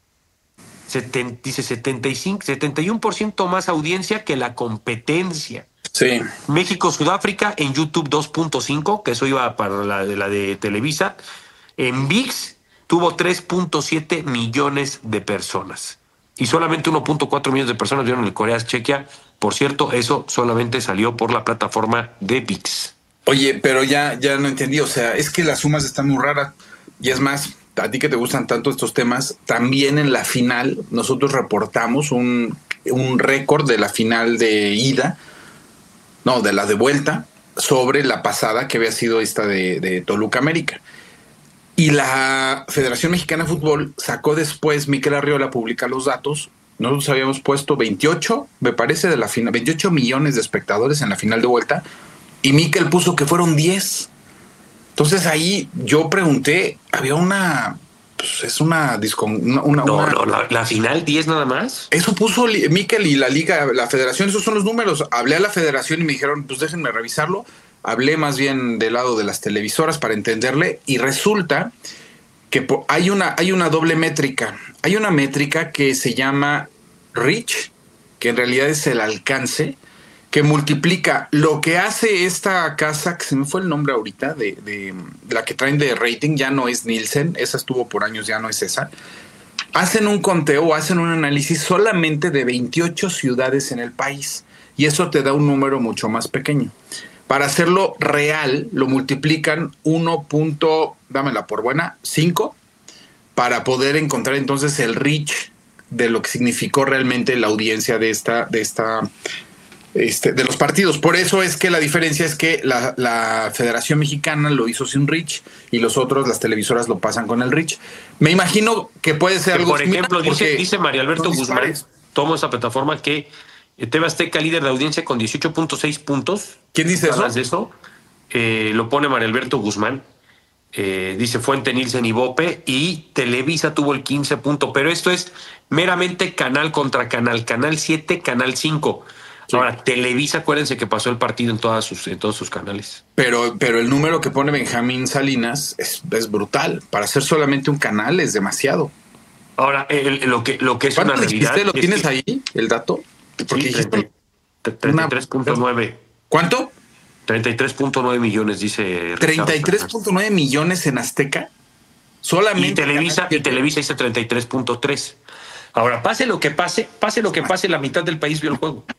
setenta, dice setenta y cinco, setenta y uno por ciento más audiencia que la competencia. Sí. México-Sudáfrica en YouTube dos punto cinco, que eso iba para la de, la de Televisa. En V I X tuvo tres punto siete millones de personas. Y solamente uno punto cuatro millones de personas vieron el Corea-Chequia. Por cierto, eso solamente salió por la plataforma de V I X. Oye, pero ya, ya no entendí. O sea, es que las sumas están muy raras. Y es más, a ti que te gustan tanto estos temas, también en la final nosotros reportamos un, un récord de la final de ida, no, de la de vuelta, sobre la pasada que había sido esta de, de Toluca América. Y la Federación Mexicana de Fútbol sacó después, Miquel Arriola publica los datos. Nosotros habíamos puesto veintiocho, me parece, de la final, veintiocho millones de espectadores en la final de vuelta, y Miquel puso que fueron diez. Entonces ahí yo pregunté, había una, pues es una discon, una, una No, una, no, la, la final diez nada más. Eso puso Miquel y la liga, la federación, esos son los números. Hablé a la federación y me dijeron, pues déjenme revisarlo. Hablé más bien del lado de las televisoras para entenderle, y resulta que hay una, hay una doble métrica. Hay una métrica que se llama reach, que en realidad es el alcance, que multiplica lo que hace esta casa, que se me fue el nombre ahorita, de, de, de la que traen de rating, ya no es Nielsen, esa estuvo por años, ya no es esa. Hacen un conteo, hacen un análisis solamente de veintiocho ciudades en el país, y eso te da un número mucho más pequeño. Para hacerlo real, lo multiplican uno. Dámela por buena, cinco, para poder encontrar entonces el reach de lo que significó realmente la audiencia de esta, de esta, este, de los partidos. Por eso es que la diferencia es que la, la Federación Mexicana lo hizo sin reach y los otros, las televisoras, lo pasan con el reach. Me imagino que puede ser que algo por ejemplo, dice, dice Mario Alberto Guzmán, tomo esa plataforma, que T V Azteca líder de audiencia con dieciocho punto seis puntos. ¿Quién dice eso? De eso eh, lo pone Mario Alberto Guzmán. Eh, dice fuente Nielsen y Bope, y Televisa tuvo el quince puntos, pero esto es meramente canal contra canal, canal siete, canal cinco. Sí. Ahora, Televisa, acuérdense que pasó el partido en todas sus, en todos sus canales. Pero, pero el número que pone Benjamín Salinas es, es brutal. Para hacer solamente un canal es demasiado. Ahora, el, el, lo que lo que es una realidad. ¿Lo tienes que, ahí, el dato? Porque sí, treinta y tres punto nueve. ¿Cuánto? treinta y tres punto nueve millones, dice. treinta y tres punto nueve millones en Azteca. Solamente. Y Televisa, y Televisa dice treinta y tres punto tres. Ahora, pase lo que pase, pase lo que pase, la mitad del país vio el juego.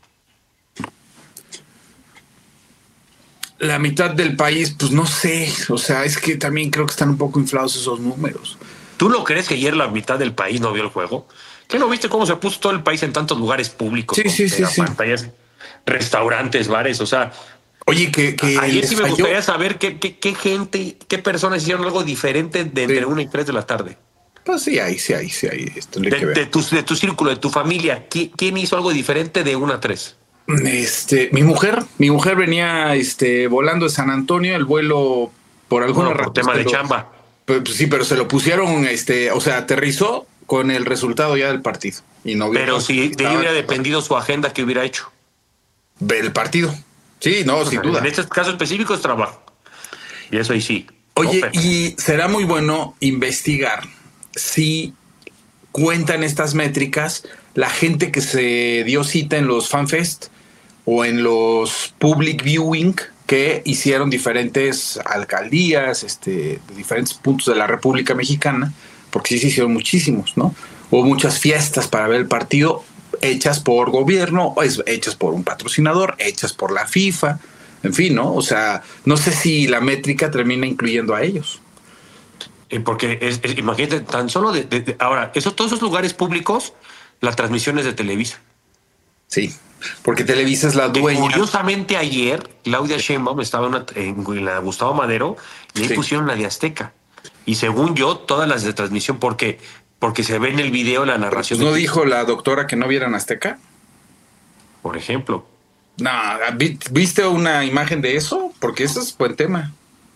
La mitad del país, pues no sé. O sea, es que también creo que están un poco inflados esos números. ¿Tú no crees que ayer la mitad del país no vio el juego? ¿Qué no viste cómo se puso todo el país en tantos lugares públicos? Sí, sí, sí, sí. Pantallas, restaurantes, bares, o sea, Oye, que, que Ayer sí me falló. gustaría saber qué, qué, qué gente, qué personas hicieron algo diferente de entre Sí. una y tres de la tarde. Pues sí, ahí, sí, ahí, sí, ahí. Esto hay De, que ver. de, tu, de tu círculo, de tu familia, ¿quién, quién hizo algo diferente de una a tres? Este, mi mujer, mi mujer venía este, volando de San Antonio, el vuelo por alguna No, por razón. tema se de lo- chamba. Pues, pues sí, pero se lo pusieron, este, o sea, aterrizó con el resultado ya del partido. Y no vio Pero todo. si de ahí Estaba- hubiera dependido su agenda, ¿qué hubiera hecho? Ve el partido. Sí, no, O sin sea, duda. En este caso específico es trabajo. Y eso ahí sí. Oye, No, pero- y será muy bueno investigar si cuentan estas métricas la gente que se dio cita en los FanFest o en los public viewing que hicieron diferentes alcaldías, este, de diferentes puntos de la República Mexicana, porque sí se hicieron muchísimos, ¿no? Hubo muchas fiestas para ver el partido hechas por gobierno, es- hechas por un patrocinador, hechas por la FIFA, en fin, ¿no? O sea, no sé si la métrica termina incluyendo a ellos. Eh, Porque es, es- imagínate, tan solo de, de- de- ahora, esos, todos esos lugares públicos, la transmisión es de Televisa. Sí, porque Televisa es la Que dueña. curiosamente ayer, Claudia Sheinbaum estaba en, una- en- en la Gustavo Madero y ahí Sí. pusieron la de Azteca. Y según yo, todas las de transmisión, porque, porque se ve en el video la narración. Pues no de- dijo la doctora que no vieran Azteca. Por ejemplo. No, ¿vi- ¿viste una imagen de eso? Porque eso es buen tema.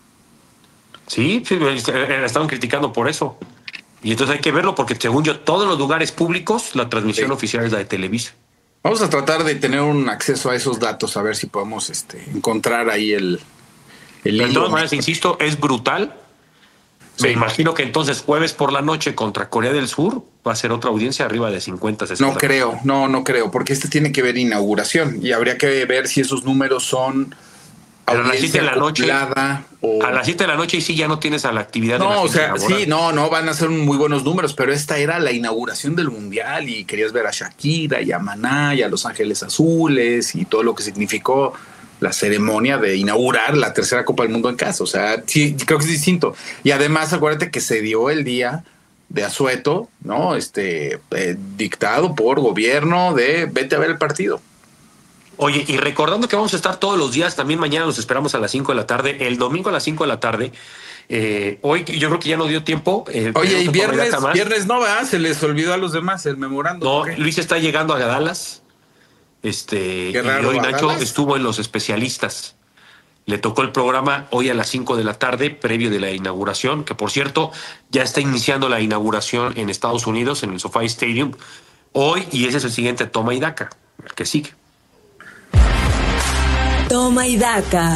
Sí, sí, la estaban criticando por eso. Y entonces hay que verlo porque según yo, todos los lugares públicos, la transmisión Sí. oficial es la de Televisa. Vamos a tratar de tener un acceso a esos datos, a ver si podemos este, encontrar ahí el, el De hilo. todas maneras, insisto, es brutal. Me Sí. imagino que entonces jueves por la noche contra Corea del Sur va a ser otra audiencia arriba de cincuenta, sesenta. No creo, no, no creo, porque este tiene que ver inauguración y habría que ver si esos números son Pero a las audiencia siete de la noche- acoplada o... A las siete de la noche y sí ya no tienes a la actividad de la No, o gente sea, laboral. sí, no, no, van a ser muy buenos números, pero esta era la inauguración del Mundial y querías ver a Shakira y a Maná y a Los Ángeles Azules y todo lo que significó la ceremonia de inaugurar la tercera Copa del Mundo en casa. O sea, sí, creo que es distinto. Y además, acuérdate que se dio el día de asueto, ¿no? Este, eh, dictado por gobierno de vete a ver el partido. Oye, y recordando que vamos a estar todos los días, también mañana los esperamos a las cinco de la tarde, el domingo a las cinco de la tarde. Eh, hoy yo creo que ya no dio tiempo. eh, Oye, tenemos y otra viernes, regata más. viernes no va, se les olvidó a los demás el memorando. No, ¿Por qué? Luis está llegando a Dallas. Este, Qué y raro, hoy ¿a Nacho Dallas? estuvo en Los Especialistas. Le tocó el programa hoy a las cinco de la tarde, previo de la inauguración, que por cierto, ya está iniciando la inauguración en Estados Unidos, en el SoFi Stadium, hoy, y ese es el siguiente toma y daca, el que sigue. Toma y daca.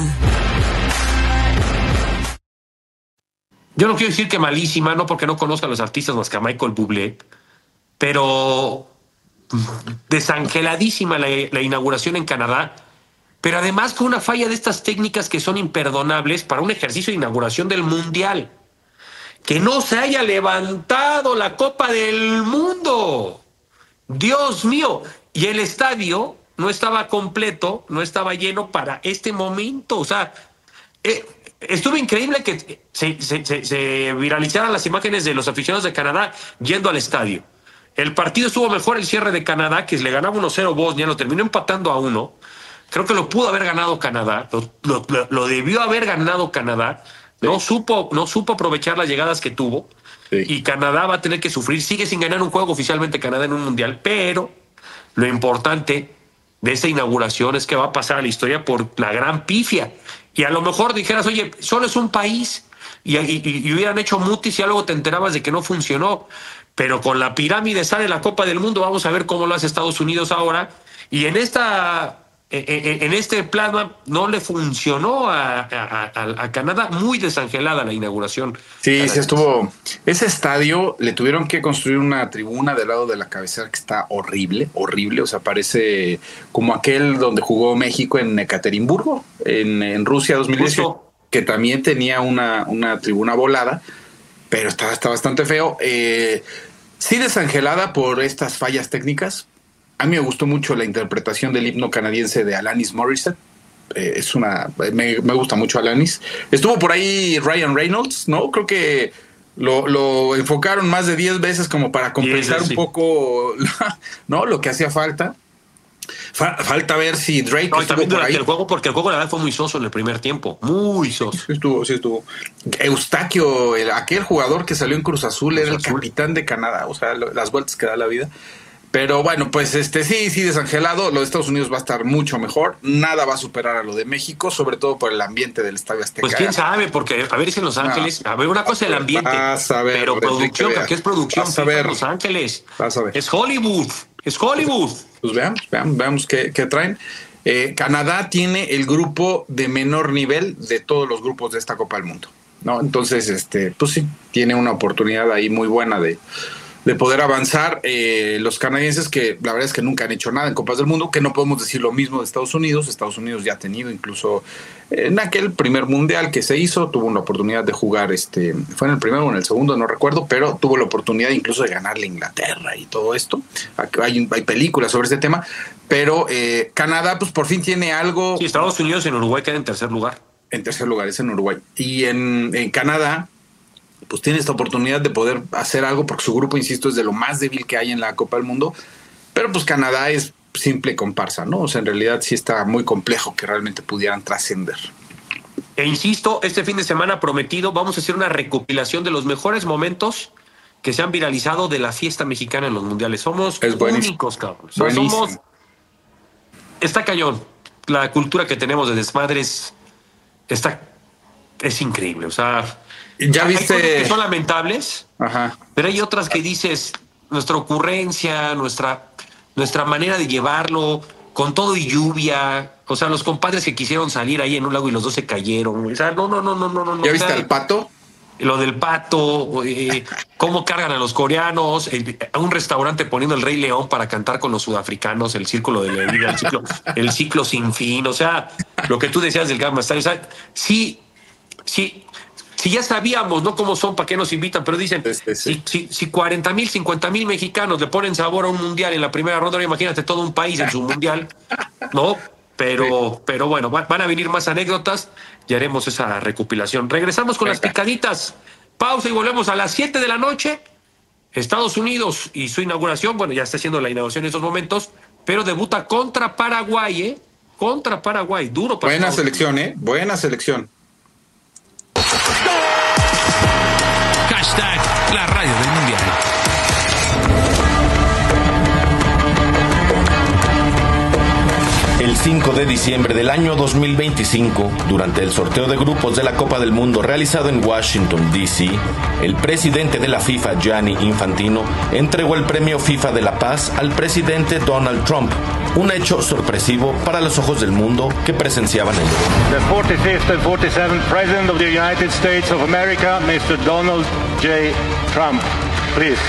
Yo no quiero decir que malísima, no porque no conozca a los artistas más que a Michael Bublé, pero desangeladísima la, la inauguración en Canadá, pero además con una falla de estas técnicas que son imperdonables para un ejercicio de inauguración del Mundial. Que no se haya levantado la Copa del Mundo. Dios mío. Y el estadio no estaba completo, no estaba lleno para este momento. O sea, eh, estuvo increíble que se, se, se, se viralizaran las imágenes de los aficionados de Canadá yendo al estadio. El partido estuvo mejor el cierre de Canadá, que le ganaba uno cero Bosnia, lo terminó empatando a uno. Creo que lo pudo haber ganado Canadá, lo, lo, lo debió haber ganado Canadá. No supo, no supo aprovechar las llegadas que tuvo. Sí. Y Canadá va a tener que sufrir. Sigue sin ganar un juego oficialmente Canadá en un mundial, pero lo importante de esta inauguración es que va a pasar a la historia por la gran pifia. Y a lo mejor dijeras, oye, solo es un país y, y, y hubieran hecho mutis y luego te enterabas de que no funcionó. Pero con la pirámide sale la Copa del Mundo. Vamos a ver cómo lo hace Estados Unidos ahora. Y en esta... En este plan no le funcionó a, a, a Canadá, muy desangelada la inauguración. Sí, se estuvo. Ese estadio le tuvieron que construir una tribuna del lado de la cabecera que está horrible, horrible. O sea, parece como aquel donde jugó México en Ekaterimburgo, en, en Rusia dos mil dieciocho, Justo. que también tenía una, una tribuna volada, pero está, está bastante feo. Eh, sí, desangelada por estas fallas técnicas. A mí me gustó mucho la interpretación del himno canadiense de Alanis Morissette. Eh, es una, me, me gusta mucho Alanis. Estuvo por ahí Ryan Reynolds, ¿no? Creo que lo, lo enfocaron más de diez veces como para compensar Sí, sí, sí. un poco, ¿no? Lo que hacía falta. Fa- falta ver si Drake No, y estuvo también por durante ahí. el juego, porque el juego la verdad fue muy soso en el primer tiempo. Muy soso. Sí estuvo, sí estuvo. Eustaquio, el, aquel jugador que salió en Cruz Azul, Cruz era el Azul. capitán de Canadá, o sea, lo, las vueltas que da la vida. Pero bueno, pues este sí, sí, desangelado. Lo de Estados Unidos va a estar mucho mejor. Nada va a superar a lo de México, sobre todo por el ambiente del Estadio Azteca. Pues quién sabe, porque a ver si en Los Ángeles, a ver, una cosa es el ambiente, Vas a ver, pero Enrique, producción, vea. ¿qué es producción? Vas a FIFA en ver. Los Ángeles. Vas a ver. Es Hollywood, es Hollywood. Pues veamos, veamos, veamos qué, qué traen. Eh, Canadá tiene el grupo de menor nivel de todos los grupos de esta Copa del Mundo, ¿no? Entonces, este, pues sí, tiene una oportunidad ahí muy buena de, de poder avanzar. Eh, los canadienses, que la verdad es que nunca han hecho nada en Copas del Mundo, que no podemos decir lo mismo de Estados Unidos. Estados Unidos ya ha tenido incluso en aquel primer mundial que se hizo, tuvo una oportunidad de jugar, este, fue en el primero o en el segundo, no recuerdo, pero tuvo la oportunidad incluso de ganarle a Inglaterra y todo esto. Hay, hay películas sobre este tema, pero eh, Canadá pues por fin tiene algo. Sí, Estados Unidos en Uruguay queda en tercer lugar. En tercer lugar, es en Uruguay. Y en, en Canadá pues tiene esta oportunidad de poder hacer algo, porque su grupo, insisto, es de lo más débil que hay en la Copa del Mundo, pero pues Canadá es simple comparsa, ¿no? O sea, en realidad sí está muy complejo que realmente pudieran trascender. E insisto, este fin de semana prometido vamos a hacer una recopilación de los mejores momentos que se han viralizado de la fiesta mexicana en los mundiales. Somos Es buenísimo. únicos, cabrón. O sea, Buenísimo. somos... Está cañón. La cultura que tenemos de desmadres está... es increíble. O sea, Ya hay viste- cosas que son lamentables, Ajá. pero hay otras que dices, nuestra ocurrencia, nuestra, nuestra manera de llevarlo, con todo y lluvia. O sea, los compadres que quisieron salir ahí en un lago y los dos se cayeron. O sea, no, no, no, no, no, no. ¿Ya o viste sea, al Pato? Lo del Pato, eh, cómo cargan a los coreanos, el- a un restaurante poniendo el Rey León para cantar con los sudafricanos, el círculo de la vida, el ciclo, el ciclo sin fin. O sea, lo que tú decías del Gamma Style. O sea, sí, sí, sí ya sabíamos, ¿no? Cómo son, para qué nos invitan, pero dicen, Este, sí. si, si, si cuarenta mil, cincuenta mil mexicanos le ponen sabor a un mundial en la primera ronda, ahora imagínate todo un país en su mundial, ¿no? Pero, pero bueno, va- van a venir más anécdotas y haremos esa recopilación. Regresamos con las Venga. picaditas. Pausa y volvemos a las siete de la noche. Estados Unidos y su inauguración, bueno, ya está haciendo la inauguración en estos momentos, pero debuta contra Paraguay, ¿eh? Contra Paraguay, duro para Buena Estados selección, ¿eh? Buena selección. Hashtag la radio del mundial. El cinco de diciembre del año dos mil veinticinco, durante el sorteo de grupos de la Copa del Mundo realizado en Washington, D C, el presidente de la FIFA, Gianni Infantino, entregó el premio FIFA de la Paz al presidente Donald Trump, un hecho sorpresivo para los ojos del mundo que presenciaban el evento. The forty-fifth and forty-seventh President of the United States of America, Mister Donald J. Trump. Please.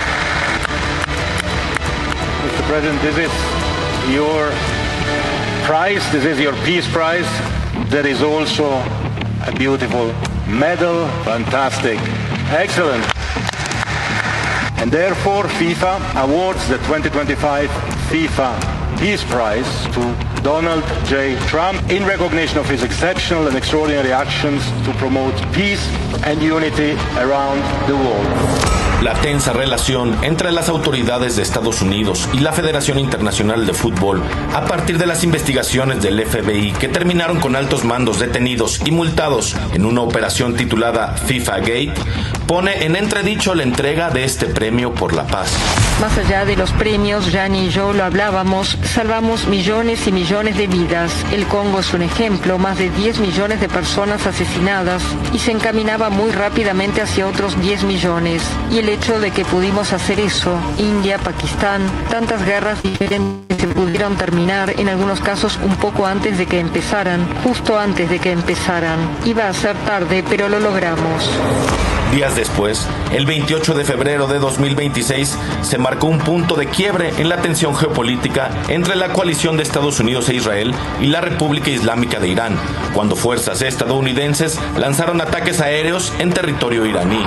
Mister President, this is your prize. This is your Peace Prize. There is also a beautiful medal. Fantastic. Excellent. And therefore, FIFA awards the twenty twenty-five FIFA Peace Prize to Donald J. Trump in recognition of his exceptional and extraordinary actions to promote peace and unity around the world. La tensa relación entre las autoridades de Estados Unidos y la Federación Internacional de Fútbol, a partir de las investigaciones del F B I que terminaron con altos mandos detenidos y multados en una operación titulada FIFA Gate, pone en entredicho la entrega de este premio por la paz. Más allá de los premios, Gianni y yo lo hablábamos, salvamos millones y millones de vidas. El Congo es un ejemplo, más de diez millones de personas asesinadas y se encaminaba muy rápidamente hacia otros diez millones. Y el hecho de que pudimos hacer eso, India, Pakistán, tantas guerras diferentes se pudieron terminar, en algunos casos un poco antes de que empezaran, justo antes de que empezaran. Iba a ser tarde, pero lo logramos. Días después, el veintiocho de febrero de dos mil veintiséis, se marcó un punto de quiebre en la tensión geopolítica entre la coalición de Estados Unidos e Israel y la República Islámica de Irán, cuando fuerzas estadounidenses lanzaron ataques aéreos en territorio iraní.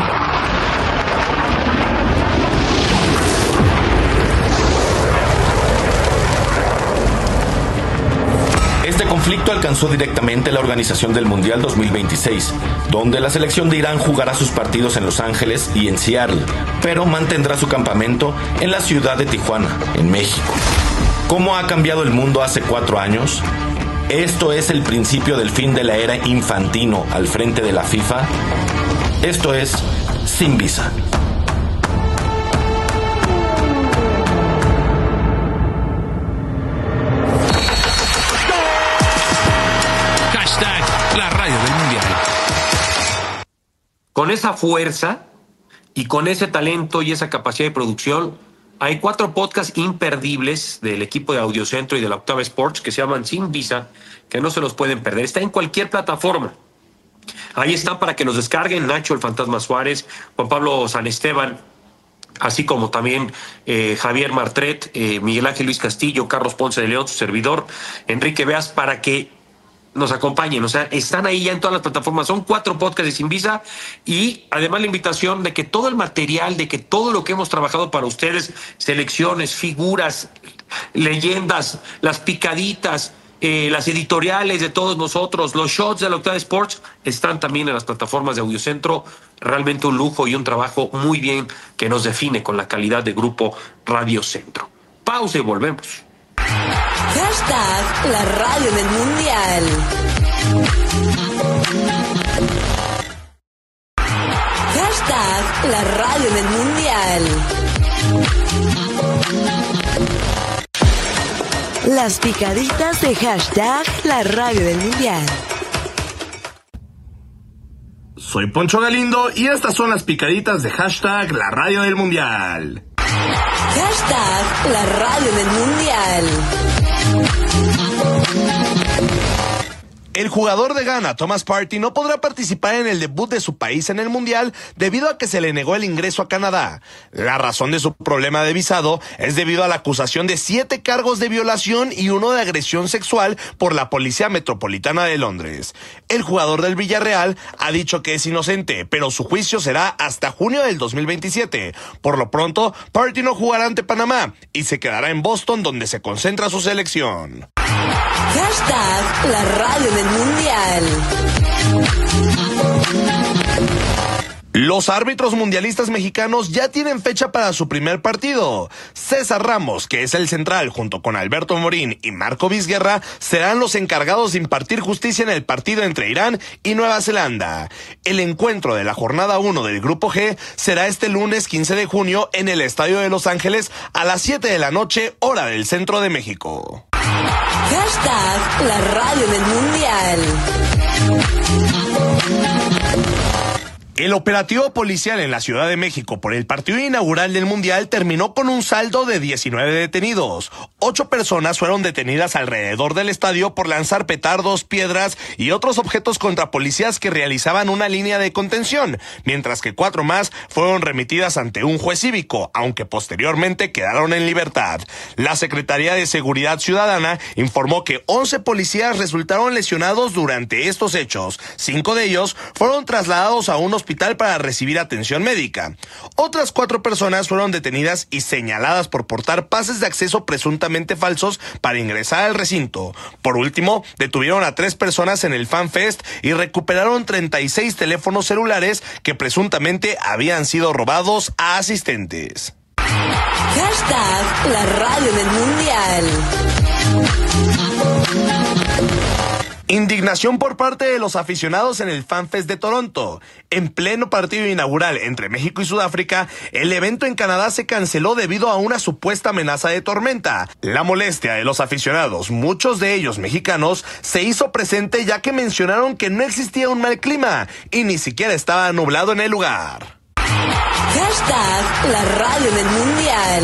Este conflicto alcanzó directamente la organización del Mundial dos mil veintiséis, donde la selección de Irán jugará sus partidos en Los Ángeles y en Seattle, pero mantendrá su campamento en la ciudad de Tijuana, en México. ¿Cómo ha cambiado el mundo hace cuatro años? ¿Esto es el principio del fin de la era Infantino al frente de la FIFA? Esto es Sin Visa. Hashtag la radio del mundial. Con esa fuerza y con ese talento y esa capacidad de producción, hay cuatro podcasts imperdibles del equipo de Audiocentro y de la Octava Sports que se llaman Sin Visa, que no se los pueden perder. Está en cualquier plataforma. Ahí están para que los descarguen. Nacho, el Fantasma Suárez, Juan Pablo San Esteban, así como también eh, Javier Martret, eh, Miguel Ángel Luis Castillo, Carlos Ponce de León, su servidor, Enrique Beas, para que nos acompañen. O sea, están ahí ya en todas las plataformas. Son cuatro podcasts de Sin Visa y además la invitación de que todo el material, de que todo lo que hemos trabajado para ustedes, selecciones, figuras, leyendas, las picaditas, eh, las editoriales de todos nosotros, los shots de la Octava Sports, están también en las plataformas de Audiocentro. Realmente un lujo y un trabajo muy bien que nos define con la calidad de grupo Radio Centro. Pausa y volvemos. Hashtag la radio del mundial. Hashtag la radio del mundial. Las picaditas de hashtag la radio del mundial. Soy Poncho Galindo y estas son las picaditas de hashtag la radio del mundial. Hashtag la radio del mundial. El jugador de Ghana, Thomas Partey, no podrá participar en el debut de su país en el Mundial debido a que se le negó el ingreso a Canadá. La razón de su problema de visado es debido a la acusación de siete cargos de violación y uno de agresión sexual por la Policía Metropolitana de Londres. El jugador del Villarreal ha dicho que es inocente, pero su juicio será hasta junio del dos mil veintisiete. Por lo pronto, Partey no jugará ante Panamá y se quedará en Boston, donde se concentra su selección. Hashtag la radio del mundial. Los árbitros mundialistas mexicanos ya tienen fecha para su primer partido. César Ramos, que es el central, junto con Alberto Morín y Marco Vizguerra, serán los encargados de impartir justicia en el partido entre Irán y Nueva Zelanda. El encuentro de la jornada uno del Grupo G será este lunes quince de junio en el Estadio de Los Ángeles a las siete de la noche, hora del centro de México. Hashtag la radio del mundial. El operativo policial en la Ciudad de México por el partido inaugural del Mundial terminó con un saldo de diecinueve detenidos. Ocho personas fueron detenidas alrededor del estadio por lanzar petardos, piedras y otros objetos contra policías que realizaban una línea de contención, mientras que cuatro más fueron remitidas ante un juez cívico, aunque posteriormente quedaron en libertad. La Secretaría de Seguridad Ciudadana informó que once policías resultaron lesionados durante estos hechos. Cinco de ellos fueron trasladados a un hospital para recibir atención médica. Otras cuatro personas fueron detenidas y señaladas por portar pases de acceso presuntamente falsos para ingresar al recinto. Por último, detuvieron a tres personas en el Fan Fest y recuperaron treinta y seis teléfonos celulares que presuntamente habían sido robados a asistentes. Hashtag la radio del mundial. Indignación por parte de los aficionados en el FanFest de Toronto. En pleno partido inaugural entre México y Sudáfrica, el evento en Canadá se canceló debido a una supuesta amenaza de tormenta. La molestia de los aficionados, muchos de ellos mexicanos, se hizo presente ya que mencionaron que no existía un mal clima y ni siquiera estaba nublado en el lugar. Hashtag la radio del mundial.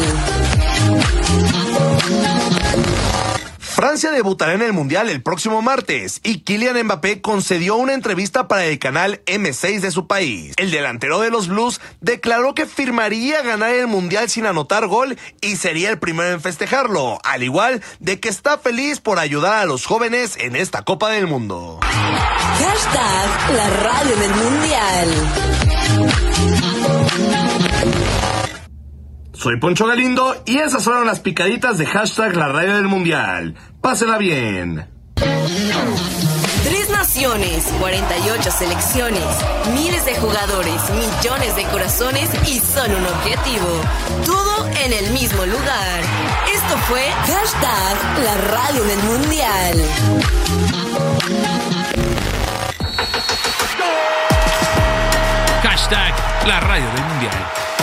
Francia debutará en el Mundial el próximo martes y Kylian Mbappé concedió una entrevista para el canal eme seis de su país. El delantero de los Blues declaró que firmaría ganar el Mundial sin anotar gol y sería el primero en festejarlo, al igual de que está feliz por ayudar a los jóvenes en esta Copa del Mundo. Hashtag la radio del mundial. Soy Poncho Galindo y esas fueron las picaditas de hashtag la radio del mundial. Pásela bien. Tres naciones, cuarenta y ocho selecciones, miles de jugadores, millones de corazones y solo un objetivo. Todo en el mismo lugar. Esto fue hashtag la radio del mundial. Hashtag la radio del mundial.